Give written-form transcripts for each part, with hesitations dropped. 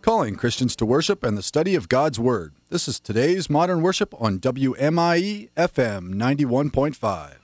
calling Christians to worship and the study of God's Word. This is today's Modern Worship on WMIE FM 91.5.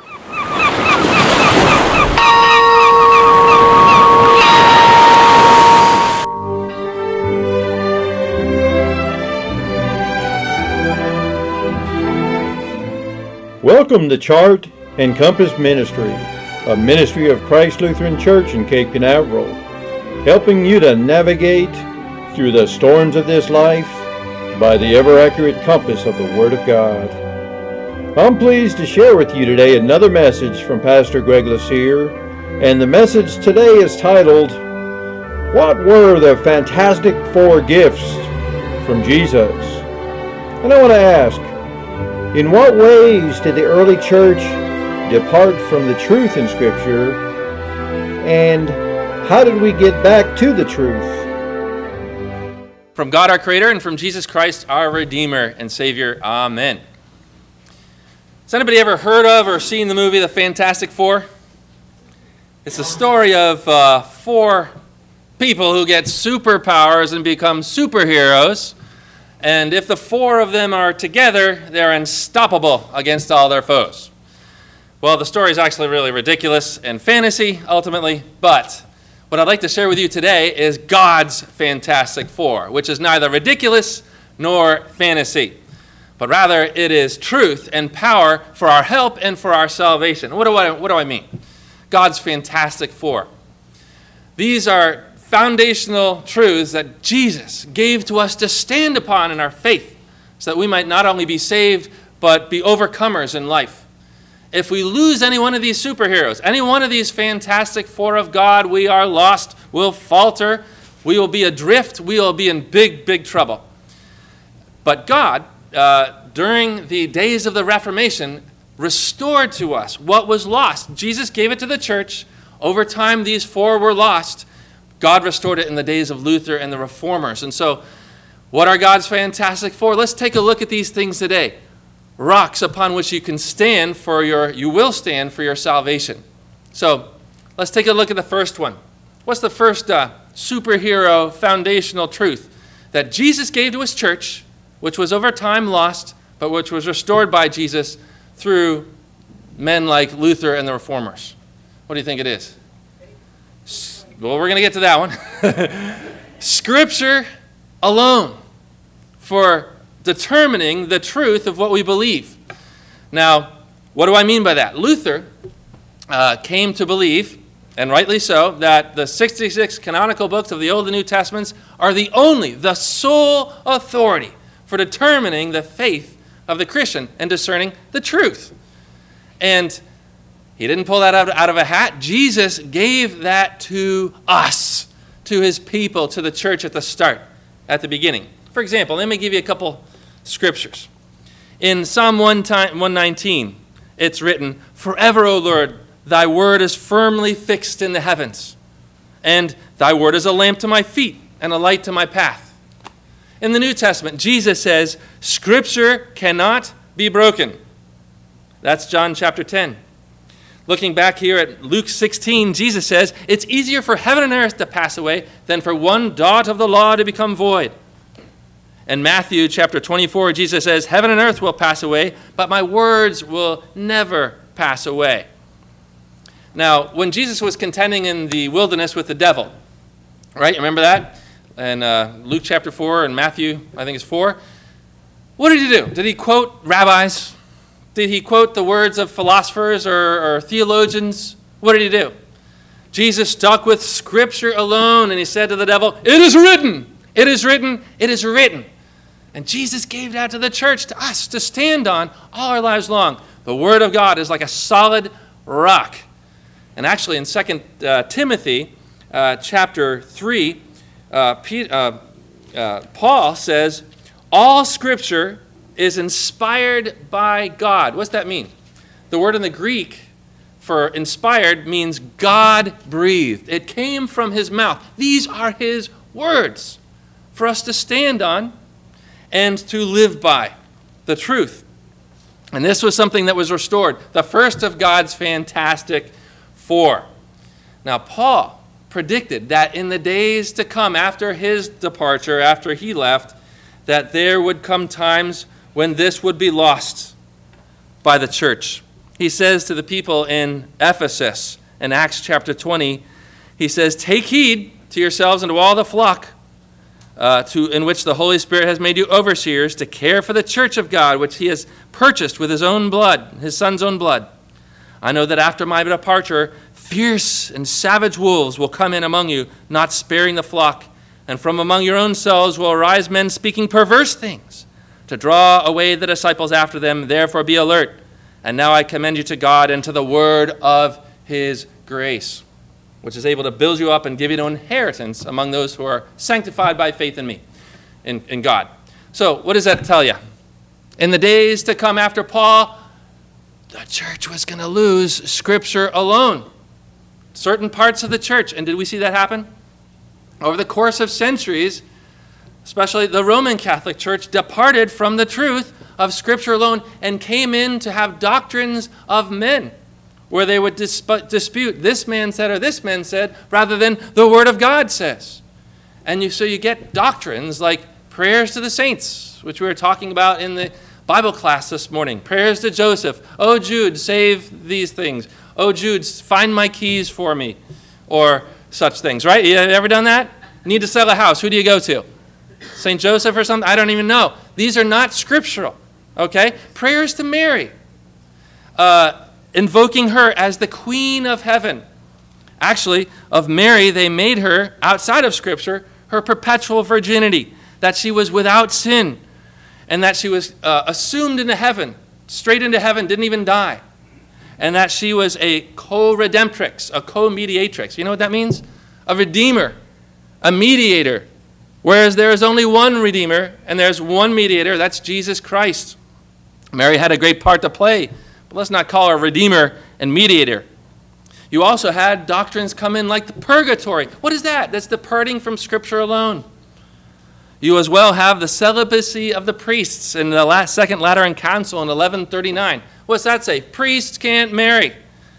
Welcome to Chart and Compass Ministry, a ministry of Christ Lutheran Church in Cape Canaveral, helping you to navigate through the storms of this life by the ever-accurate compass of the Word of God. I'm pleased to share with you today another message from Pastor Greg Lassier, and the message today is titled, What Were the Fantastic Four Gifts from Jesus? And I want to ask, in what ways did the early church depart from the truth in Scripture, and how did we get back to the truth? From God our Creator and from Jesus Christ our Redeemer and Savior. Amen. Has anybody ever heard of or seen the movie The Fantastic Four? It's the story of four people who get superpowers and become superheroes. And if the four of them are together, they're unstoppable against all their foes. Well, the story is actually really ridiculous and fantasy, ultimately, but what I'd like to share with you today is God's Fantastic Four, which is neither ridiculous nor fantasy, but rather it is truth and power for our help and for our salvation. What do I mean? God's Fantastic Four. These are foundational truths that Jesus gave to us to stand upon in our faith so that we might not only be saved, but be overcomers in life. If we lose any one of these superheroes, any one of these Fantastic Four of God, we are lost, we'll falter, we will be adrift, we will be in big, big trouble. But God, during the days of the Reformation, restored to us what was lost. Jesus gave it to the church. Over time, these four were lost. God restored it in the days of Luther and the Reformers. And so, what are God's Fantastic Four? Let's take a look at these things today. Rocks upon which you can stand you will stand for your salvation. So, let's take a look at the first one. What's the first superhero foundational truth? That Jesus gave to his church, which was over time lost, but which was restored by Jesus through men like Luther and the Reformers. What do you think it is? Well, we're going to get to that one. Scripture alone for determining the truth of what we believe. Now, what do I mean by that? Luther came to believe, and rightly so, that the 66 canonical books of the Old and New Testaments are the sole authority for determining the faith of the Christian and discerning the truth. And he didn't pull that out of a hat. Jesus gave that to us, to his people, to the church at the start, at the beginning. For example, let me give you a couple scriptures. In Psalm 119, it's written, Forever, O Lord, thy word is firmly fixed in the heavens, and thy word is a lamp to my feet and a light to my path. In the New Testament, Jesus says, Scripture cannot be broken. That's John chapter 10. Looking back here at Luke 16, Jesus says, It's easier for heaven and earth to pass away than for one dot of the law to become void. In Matthew chapter 24, Jesus says, Heaven and earth will pass away, but my words will never pass away. Now, when Jesus was contending in the wilderness with the devil, right, remember that? In Luke chapter 4 and Matthew, I think it's 4. What did he do? Did he quote rabbis? Did he quote the words of philosophers or theologians? What did he do? Jesus stuck with Scripture alone, and he said to the devil, It is written, it is written, it is written. And Jesus gave that to the church, to us, to stand on all our lives long. The Word of God is like a solid rock. And actually in 2 Timothy chapter 3, Paul says, All Scripture is inspired by God. What's that mean? The word in the Greek for inspired means God-breathed. It came from his mouth. These are his words for us to stand on and to live by, the truth. And this was something that was restored, the first of God's Fantastic Four. Now, Paul predicted that in the days to come after his departure, after he left, that there would come times when this would be lost by the church. He says to the people in Ephesus in Acts chapter 20, he says, "Take heed to yourselves and to all the flock in which the Holy Spirit has made you overseers to care for the church of God, which he has purchased with his own blood, his son's own blood. I know that after my departure, fierce and savage wolves will come in among you, not sparing the flock. And from among your own selves will arise men speaking perverse things, to draw away the disciples after them. Therefore be alert. And now I commend you to God and to the word of his grace, which is able to build you up and give you an inheritance among those who are sanctified by faith in me, in God." So what does that tell you? In the days to come after Paul, the church was going to lose Scripture alone. Certain parts of the church. And did we see that happen? Over the course of centuries, especially the Roman Catholic Church departed from the truth of Scripture alone and came in to have doctrines of men, where they would dispute this man said or this man said, rather than the Word of God says. And so you get doctrines like prayers to the saints, which we were talking about in the Bible class this morning. Prayers to Joseph. "Oh, Jude, save these things. Oh, Jude, find my keys for me." Or such things, right? You ever done that? Need to sell a house. Who do you go to? St. Joseph or something? I don't even know. These are not scriptural, okay? Prayers to Mary. Invoking her as the Queen of Heaven. Actually, of Mary, they made her, outside of Scripture, her perpetual virginity, that she was without sin, and that she was assumed into heaven, straight into heaven, didn't even die, and that she was a co-redemptrix, a co-mediatrix. You know what that means? A redeemer, a mediator, whereas there is only one redeemer, and there's one mediator, that's Jesus Christ. Mary had a great part to play, but let's not call her redeemer and mediator. You also had doctrines come in like the purgatory. What is that? That's departing from Scripture alone. You as well have the celibacy of the priests in the Second Lateran Council in 1139. What's that say? Priests can't marry.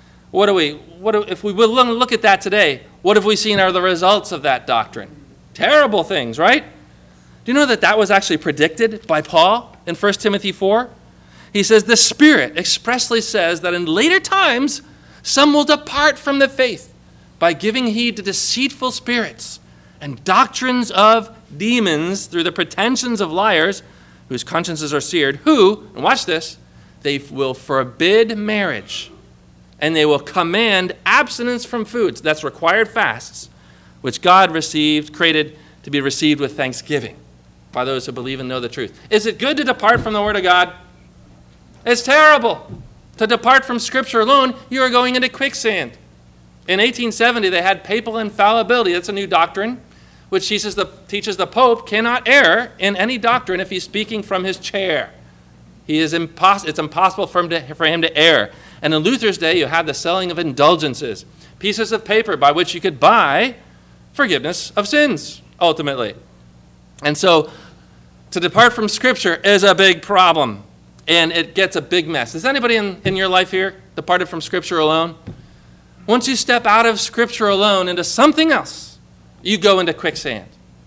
If we would look at that today, what have we seen are the results of that doctrine? Terrible things, right? Do you know that was actually predicted by Paul in 1 Timothy 4? He says, "The Spirit expressly says that in later times some will depart from the faith by giving heed to deceitful spirits and doctrines of demons through the pretensions of liars whose consciences are seared, who," and watch this, "they will forbid marriage, and they will command abstinence from foods," that's required fasts, "which God created to be received with thanksgiving by those who believe and know the truth." Is it good to depart from the Word of God? It's terrible. To depart from Scripture alone, you are going into quicksand. In 1870, they had papal infallibility. That's a new doctrine, which teaches the Pope cannot err in any doctrine if he's speaking from his chair. It's impossible for him to err. And in Luther's day, you had the selling of indulgences, pieces of paper by which you could buy forgiveness of sins, ultimately. And so to depart from Scripture is a big problem, and it gets a big mess. Is anybody in your life here departed from Scripture alone? Once you step out of Scripture alone into something else, you go into quicksand.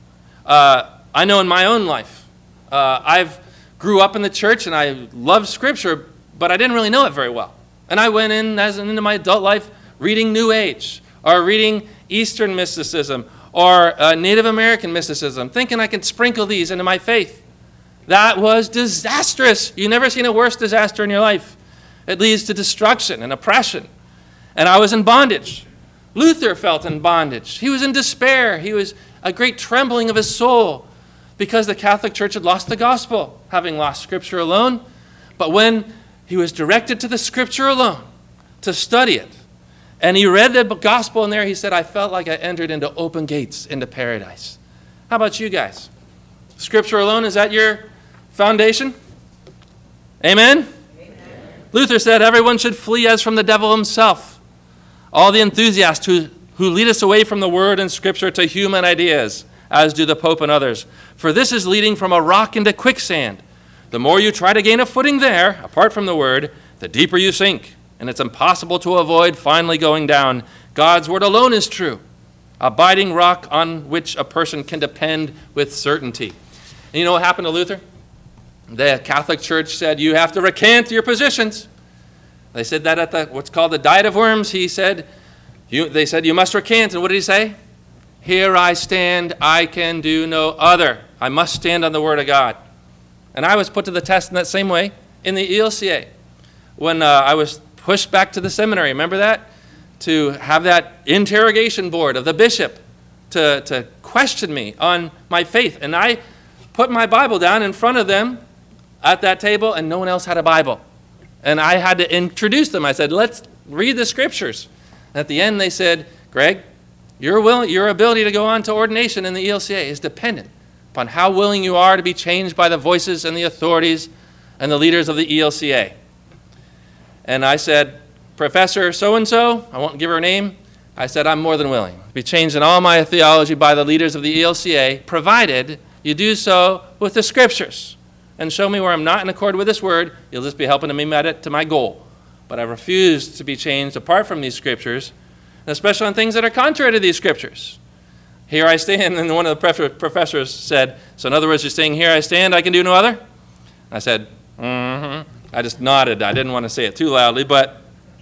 I know in my own life, I've grew up in the church and I loved Scripture, but I didn't really know it very well. And I went into my adult life reading New Age or reading Eastern mysticism or Native American mysticism, thinking I could sprinkle these into my faith. That was disastrous. You've never seen a worse disaster in your life. It leads to destruction and oppression. And I was in bondage. Luther felt in bondage. He was in despair. He was a great trembling of his soul because the Catholic Church had lost the gospel, having lost Scripture alone. But when he was directed to the Scripture alone to study it, and he read the gospel in there, he said, "I felt like I entered into open gates into paradise." How about you guys? Scripture alone, is that your foundation? Amen? Amen. Luther said everyone should flee as from the devil himself. All the enthusiasts who lead us away from the Word and Scripture to human ideas, as do the Pope and others. For this is leading from a rock into quicksand. The more you try to gain a footing there, apart from the Word, the deeper you sink, and it's impossible to avoid finally going down. God's Word alone is true. abiding rock on which a person can depend with certainty. And you know what happened to Luther? The Catholic Church said, you have to recant your positions. They said that at what's called the Diet of Worms. They said, you must recant. And what did he say? Here I stand, I can do no other. I must stand on the Word of God. And I was put to the test in that same way in the ELCA. When I was pushed back to the seminary, remember that? To have that interrogation board of the bishop to question me on my faith. And I put my Bible down in front of them at that table, and no one else had a Bible. And I had to introduce them. I said, let's read the scriptures. And at the end, they said, Greg, your ability to go on to ordination in the ELCA is dependent upon how willing you are to be changed by the voices and the authorities and the leaders of the ELCA. And I said, Professor so-and-so, I won't give her a name, I said, I'm more than willing to be changed in all my theology by the leaders of the ELCA, provided you do so with the scriptures and show me where I'm not in accord with this word. You'll just be helping me met it to my goal. But I refuse to be changed apart from these scriptures, and especially on things that are contrary to these scriptures. Here I stand, and one of the professors said, so in other words, you're saying, here I stand, I can do no other? I said, mm-hmm. I just nodded. I didn't want to say it too loudly, but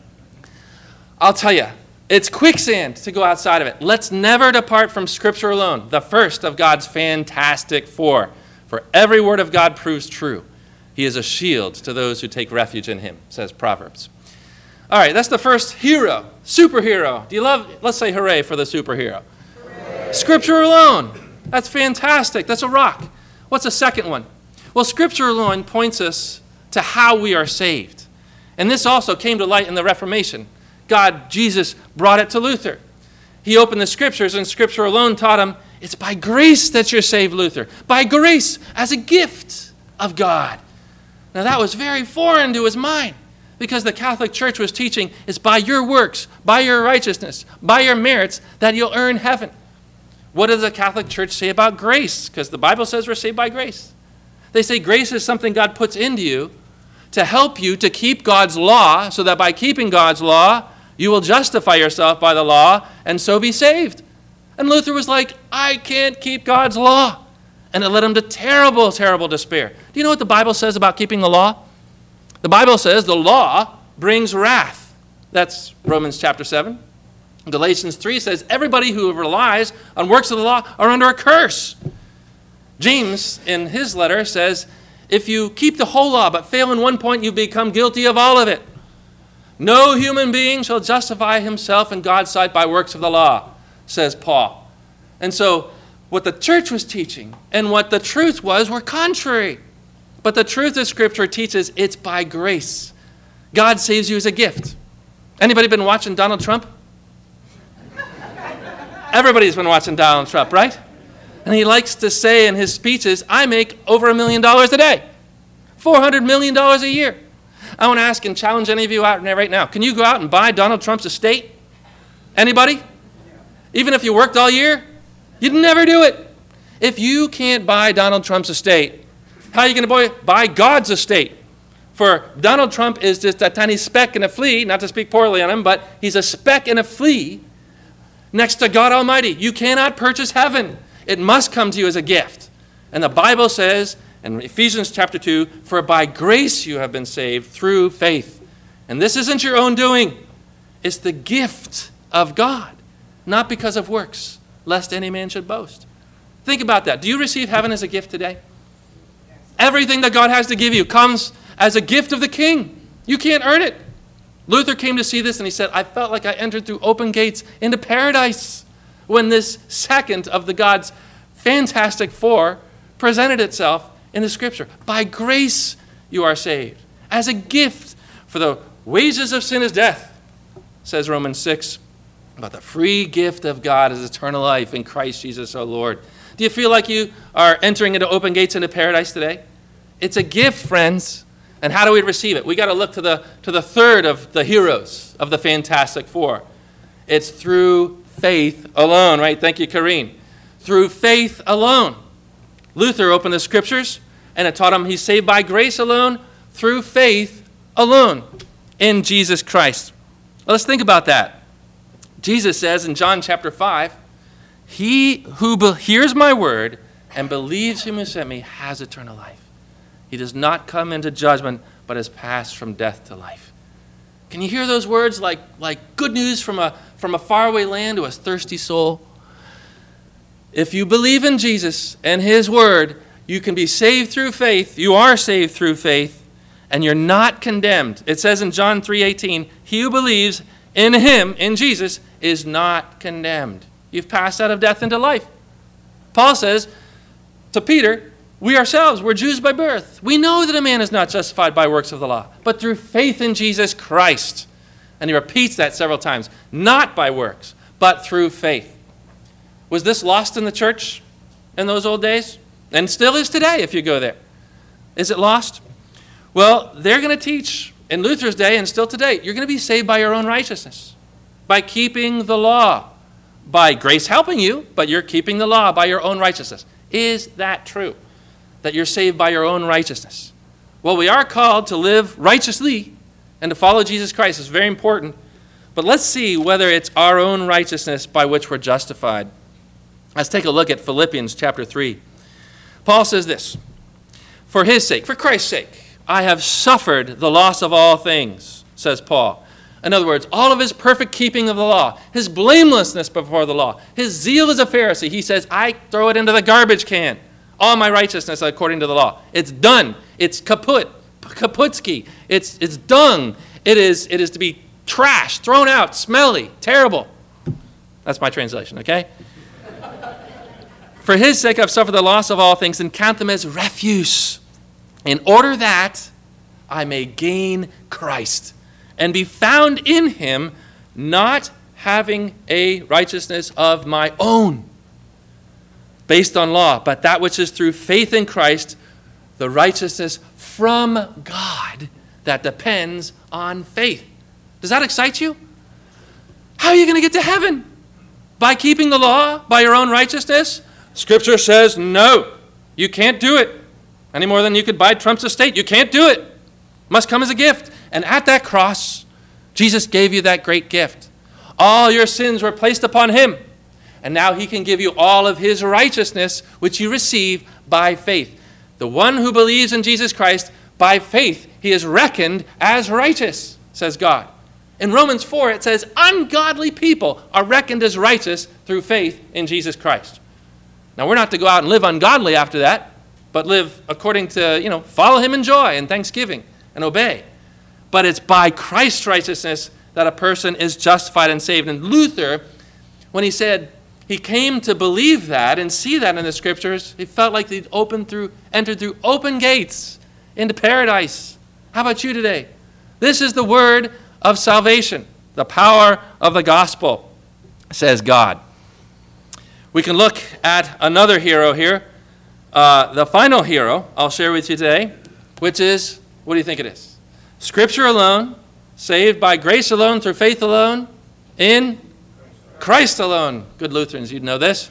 I'll tell you, it's quicksand to go outside of it. Let's never depart from Scripture alone, the first of God's fantastic four. For every word of God proves true. He is a shield to those who take refuge in him, says Proverbs. All right, that's the first hero, superhero. Do you love, let's say hooray for the superhero. Hooray. Scripture alone. That's fantastic. That's a rock. What's the second one? Well, Scripture alone points us to how we are saved. And this also came to light in the Reformation. Jesus brought it to Luther. He opened the Scriptures, and Scripture alone taught him, it's by grace that you're saved, Luther. By grace as a gift of God. Now that was very foreign to his mind, because the Catholic Church was teaching it's by your works, by your righteousness, by your merits that you'll earn heaven. What does the Catholic Church say about grace? Because the Bible says we're saved by grace. They say grace is something God puts into you to help you to keep God's law, so that by keeping God's law, you will justify yourself by the law and so be saved. And Luther was like, I can't keep God's law. And it led him to terrible, terrible despair. Do you know what the Bible says about keeping the law? The Bible says the law brings wrath. That's Romans chapter 7. Galatians 3 says everybody who relies on works of the law are under a curse. James, in his letter, says, if you keep the whole law but fail in one point, you become guilty of all of it. No human being shall justify himself in God's sight by works of the law, says Paul. And so what the church was teaching and what the truth was were contrary. But the truth of Scripture teaches it's by grace. God saves you as a gift. Anybody been watching Donald Trump? Everybody's been watching Donald Trump, right? And he likes to say in his speeches, I make over $1 million a day, $400 million a year. I want to ask and challenge any of you out there right now. Can you go out and buy Donald Trump's estate? Anybody? Even if you worked all year? You'd never do it. If you can't buy Donald Trump's estate, how are you going to buy God's estate? For Donald Trump is just a tiny speck in a flea, not to speak poorly on him, but he's a speck in a flea next to God Almighty. You cannot purchase heaven. It must come to you as a gift. And the Bible says in Ephesians chapter 2, for by grace you have been saved through faith. And this isn't your own doing. It's the gift of God, not because of works, lest any man should boast. Think about that. Do you receive heaven as a gift today? Everything that God has to give you comes as a gift of the King. You can't earn it. Luther came to see this and he said, I felt like I entered through open gates into paradise when this second of the God's fantastic four presented itself in the Scripture. By grace you are saved, as a gift. For the wages of sin is death, says Romans 6. But the free gift of God is eternal life in Christ Jesus our Lord. Do you feel like you are entering into open gates into paradise today? It's a gift, friends. And how do we receive it? We got to look to the third of the heroes of the Fantastic Four. It's through faith alone, right? Thank you, Kareen. Through faith alone. Luther opened the Scriptures, and it taught him he's saved by grace alone, through faith alone, in Jesus Christ. Well, let's think about that. Jesus says in John chapter 5, He who hears my word and believes him who sent me has eternal life. He does not come into judgment, but has passed from death to life. Can you hear those words like good news from a faraway land to a thirsty soul? If you believe in Jesus and his word, you can be saved through faith. You are saved through faith, and you're not condemned. It says in John 3:18, he who believes in him, in Jesus, is not condemned. You've passed out of death into life. Paul says to Peter, we ourselves, we're Jews by birth. We know that a man is not justified by works of the law, but through faith in Jesus Christ. And he repeats that several times. Not by works, but through faith. Was this lost in the church in those old days? And still is today if you go there. Is it lost? Well, they're going to teach in Luther's day and still today, you're going to be saved by your own righteousness, by keeping the law, by grace helping you, but you're keeping the law by your own righteousness. Is that true? That you're saved by your own righteousness? Well, we are called to live righteously and to follow Jesus Christ. It's very important. But let's see whether it's our own righteousness by which we're justified. Let's take a look at Philippians chapter 3. Paul says this, for his sake, for Christ's sake, I have suffered the loss of all things, says Paul. In other words, all of his perfect keeping of the law, his blamelessness before the law, his zeal as a Pharisee, he says, I throw it into the garbage can. All my righteousness according to the law. It's done. It's kaputski. It's dung. It is to be trashed, thrown out, smelly, terrible. That's my translation, okay? For his sake I've suffered the loss of all things and count them as refuse, in order that I may gain Christ and be found in him, not having a righteousness of my own based on law, but that which is through faith in Christ, the righteousness from God that depends on faith. Does that excite you? How are you going to get to heaven? By keeping the law, by your own righteousness? Scripture says no, you can't do it. Any more than you could buy Trump's estate. You can't do it. Must come as a gift. And at that cross, Jesus gave you that great gift. All your sins were placed upon him. And now he can give you all of his righteousness, which you receive by faith. The one who believes in Jesus Christ, by faith, he is reckoned as righteous, says God. In Romans 4, it says, ungodly people are reckoned as righteous through faith in Jesus Christ. Now, we're not to go out and live ungodly after that, but live according to, follow him in joy and thanksgiving and obey. But it's by Christ's righteousness that a person is justified and saved. And Luther, when he said he came to believe that and see that in the Scriptures, he felt like he'd entered through open gates into paradise. How about you today? This is the word of salvation, the power of the gospel, says God. We can look at another hero here, the final hero I'll share with you today, which is, what do you think it is? Scripture alone, saved by grace alone, through faith alone, in Christ alone. Good Lutherans, you'd know this.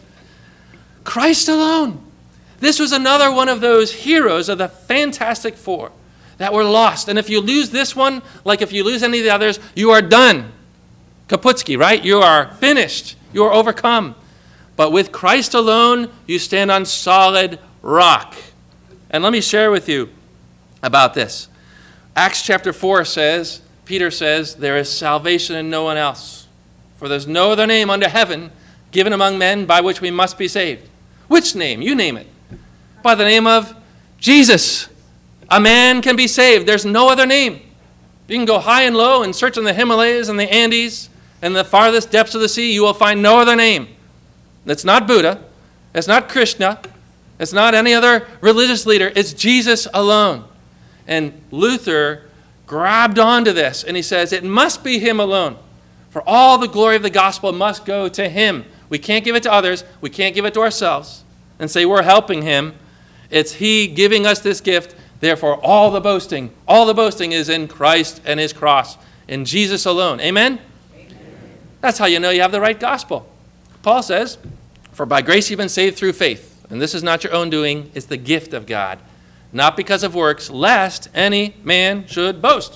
Christ alone. This was another one of those heroes of the Fantastic Four that were lost. And if you lose this one, like if you lose any of the others, you are done. Kaputski, right? You are finished. You are overcome. But with Christ alone, you stand on solid rock. And let me share with you about this. Acts chapter 4 says, Peter says, there is salvation in no one else. For there's no other name under heaven given among men by which we must be saved. Which name? You name it. By the name of Jesus. A man can be saved. There's no other name. You can go high and low and search in the Himalayas and the Andes and the farthest depths of the sea. You will find no other name. It's not Buddha. It's not Krishna. It's not any other religious leader. It's Jesus alone. And Luther grabbed onto this, and he says, it must be him alone. For all the glory of the gospel must go to him. We can't give it to others. We can't give it to ourselves and say we're helping him. It's he giving us this gift. Therefore, all the boasting is in Christ and his cross, in Jesus alone. Amen? Amen. That's how you know you have the right gospel. Paul says, for by grace you've been saved through faith. And this is not your own doing. It's the gift of God. Not because of works, lest any man should boast.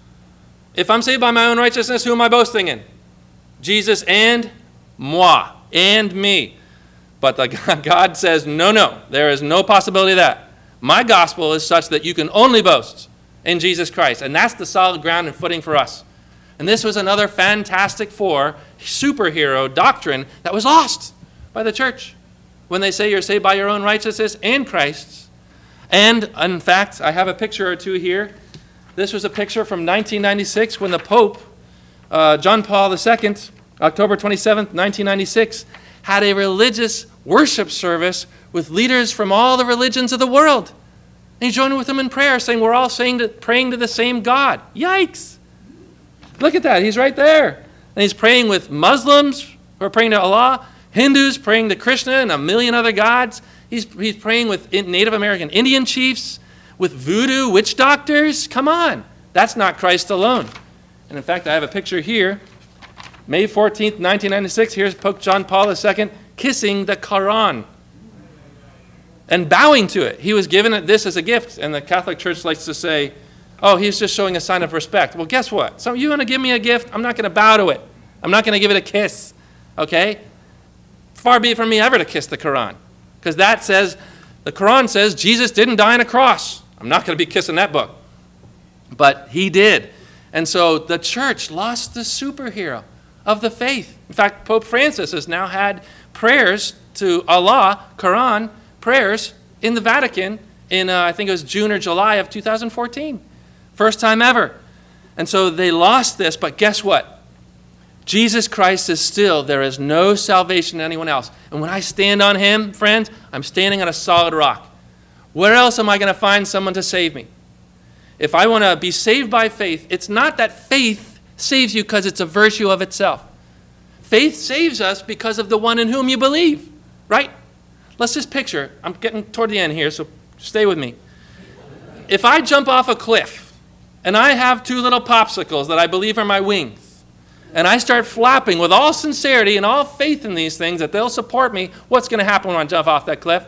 If I'm saved by my own righteousness, who am I boasting in? Jesus and moi, and me. But God says, no, there is no possibility of that. My gospel is such that you can only boast in Jesus Christ. And that's the solid ground and footing for us. And this was another Fantastic Four superhero doctrine that was lost by the church when they say you're saved by your own righteousness and Christ's. And, in fact, I have a picture or two here. This was a picture from 1996 when the Pope, John Paul II, October 27th, 1996, had a religious worship service with leaders from all the religions of the world. And he joined with them in prayer, saying we're all praying to the same God. Yikes! Look at that. He's right there. And he's praying with Muslims who are praying to Allah, Hindus praying to Krishna and a million other gods. He's praying with Native American Indian chiefs, with voodoo witch doctors. Come on. That's not Christ alone. And in fact, I have a picture here. May 14th, 1996, here's Pope John Paul II kissing the Quran and bowing to it. He was given this as a gift, and the Catholic Church likes to say, oh, he's just showing a sign of respect. Well, guess what? So you want to give me a gift? I'm not going to bow to it. I'm not going to give it a kiss, okay? Far be it from me ever to kiss the Quran, because the Quran says Jesus didn't die on a cross. I'm not going to be kissing that book. But he did. And so the church lost the superhero of the faith. In fact, Pope Francis has now had prayers to Allah, Quran, prayers in the Vatican in, I think it was June or July of 2014. First time ever. And so they lost this, but guess what? Jesus Christ is still, there is no salvation in anyone else. And when I stand on him, friends, I'm standing on a solid rock. Where else am I going to find someone to save me? If I want to be saved by faith, it's not that faith saves you because it's a virtue of itself. Faith saves us because of the one in whom you believe, right? Let's just picture, I'm getting toward the end here, so stay with me. If I jump off a cliff and I have two little popsicles that I believe are my wings, and I start flapping with all sincerity and all faith in these things that they'll support me, what's going to happen when I jump off that cliff?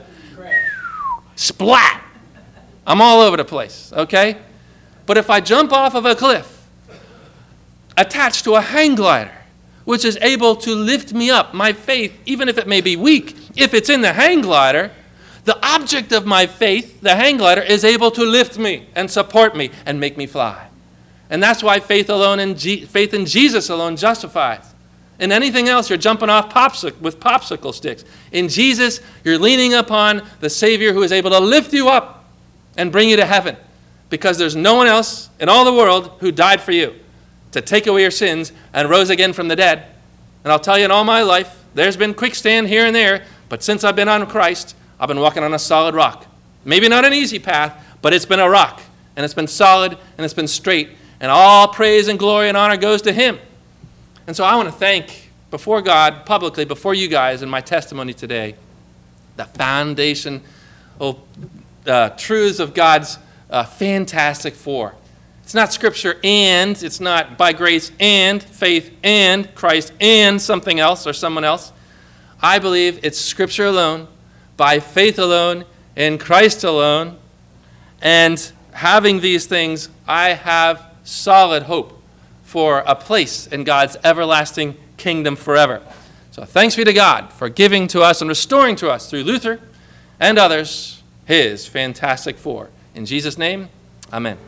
Splat! I'm all over the place, okay? But if I jump off of a cliff attached to a hang glider, which is able to lift me up, my faith, even if it may be weak, if it's in the hang glider, the object of my faith, the hang glider, is able to lift me and support me and make me fly. And that's why faith alone and faith in Jesus alone justifies. In anything else, you're jumping off with popsicle sticks. In Jesus, you're leaning upon the Savior who is able to lift you up and bring you to heaven, because there's no one else in all the world who died for you to take away your sins and rose again from the dead. And I'll tell you, in all my life, there's been quicksand here and there, but since I've been on Christ, I've been walking on a solid rock. Maybe not an easy path, but it's been a rock, and it's been solid, and it's been straight, and all praise and glory and honor goes to him. And so I want to thank, before God, publicly, before you guys in my testimony today, the foundation of truths of God's Fantastic Four. It's not Scripture and, it's not by grace and, faith and, Christ and something else or someone else. I believe it's Scripture alone, by faith alone, in Christ alone. And having these things, I have solid hope for a place in God's everlasting kingdom forever. So thanks be to God for giving to us and restoring to us through Luther and others his Fantastic Four. In Jesus' name, amen.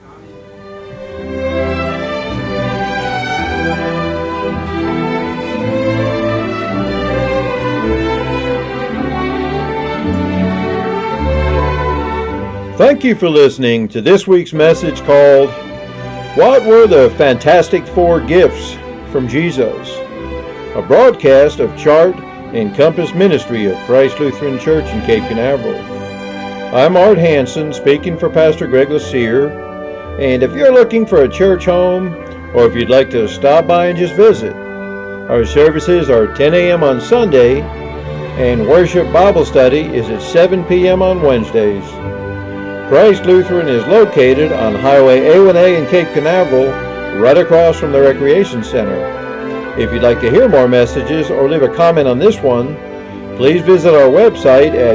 Thank you for listening to this week's message called, What Were the Fantastic Four Gifts from Jesus? A broadcast of Chart and Compass Ministry of Christ Lutheran Church in Cape Canaveral. I'm Art Hansen, speaking for Pastor Greg Lassier, and if you're looking for a church home, or if you'd like to stop by and just visit, our services are 10 a.m. on Sunday, and Worship Bible Study is at 7 p.m. on Wednesdays. Christ Lutheran is located on Highway A1A in Cape Canaveral, right across from the Recreation Center. If you'd like to hear more messages or leave a comment on this one, please visit our website at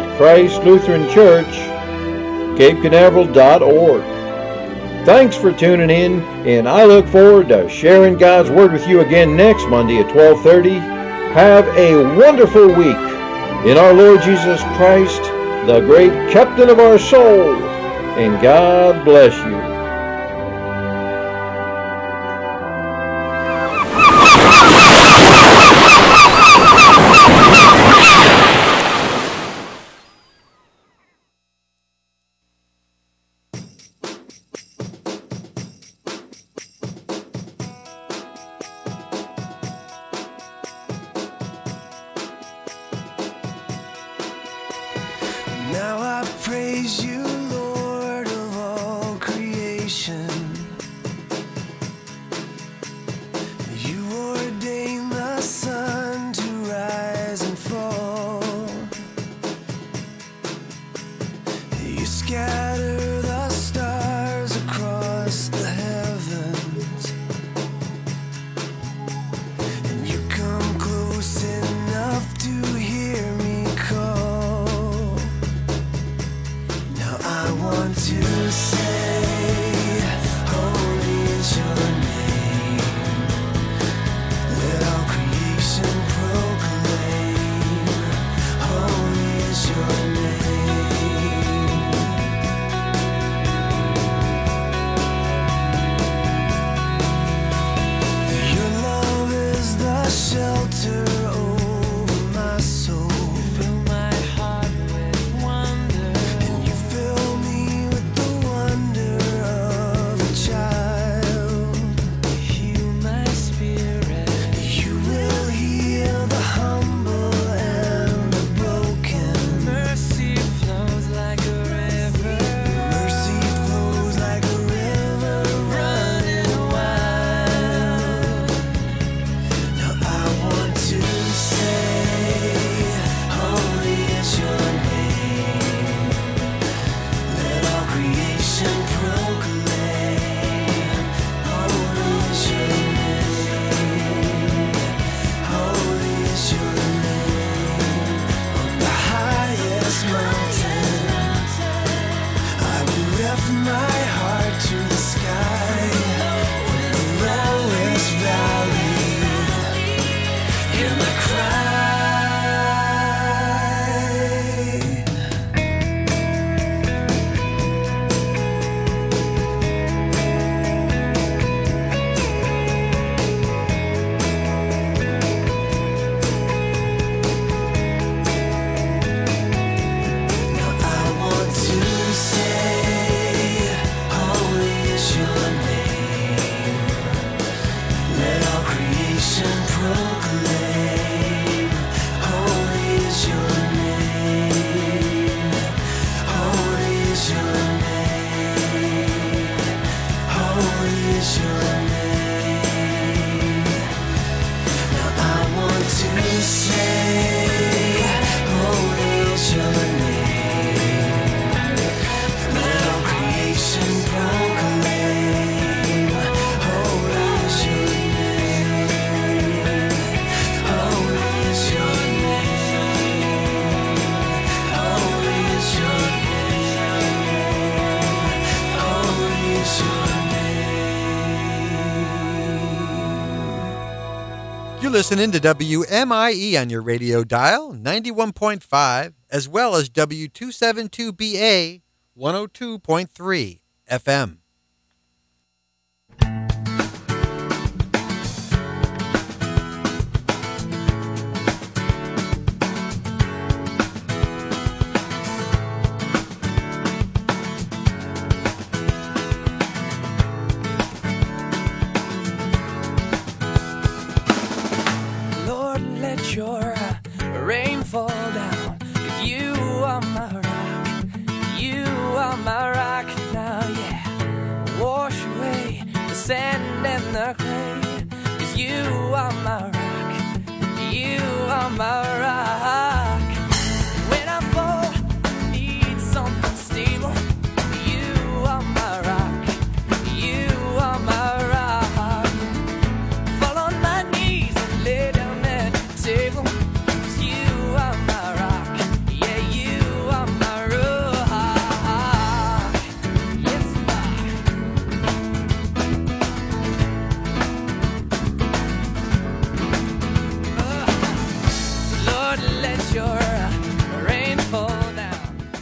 ChristLutheranChurch.CapeCanaveral.org. Thanks for tuning in, and I look forward to sharing God's Word with you again next Monday at 12:30. Have a wonderful week. in our Lord Jesus Christ, the great captain of our soul. And God bless you. Now I praise you, Lord of all creation. You ordain the sun to rise and fall. You scatter the stars across the heavens, and you come close enough to hear me call. Now I want to say, holy is your name. Let all creation proclaim, holy is your name. Your love is the shelter over my soul. Fill my heart with wonder, and you fill me with the wonder of a child. Heal my spirit. You will heal the humble and the broken. Mercy flows like a river. Mercy flows like a river running wild. Now I want to say, holy is your name. Let all creation proclaim, holy is your name. Holy is your name. On the highest mountain, I will lift my heart to the sky. From the lowest valley, hear my cry. Now I want to say, holy is your name. Let all creation proclaim, holy is your name. Holy is your name. Holy is your name. Now I want to say, holy is your name. Let all creation proclaim, holy is your name. Holy is your name. Holy is your name. Holy is your name. You're listening to WMIE on your radio dial, 91.5, as well as W272BA, 102.3 FM. Lord, let your rain fall down, 'cause you are my rock. You are my rock now, yeah. Wash away the sand and the clay, 'cause you are my rock. You are my rock.